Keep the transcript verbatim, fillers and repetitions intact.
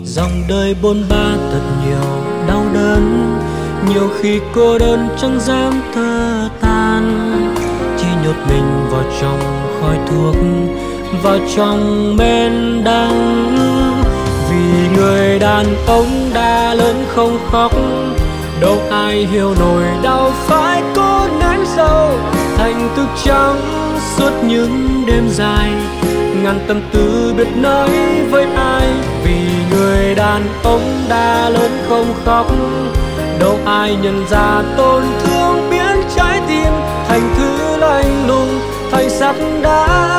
Dòng đời bôn ba thật nhiều đau đớn, nhiều khi cô đơn chẳng dám thở than, chỉ nhốt mình vào trong khói thuốc, vào trong men đắng. Vì người đàn ông đã lớn không khóc, đâu ai hiểu nổi đau phải cố nén sâu, thành thức trắng suốt những đêm dài, ngàn tâm tư biết nói với ai. Vì người đàn ông đã lớn không khóc, đâu ai nhận ra tổn thương biến trái tim thành thứ lạnh lùng, thành sắt đá.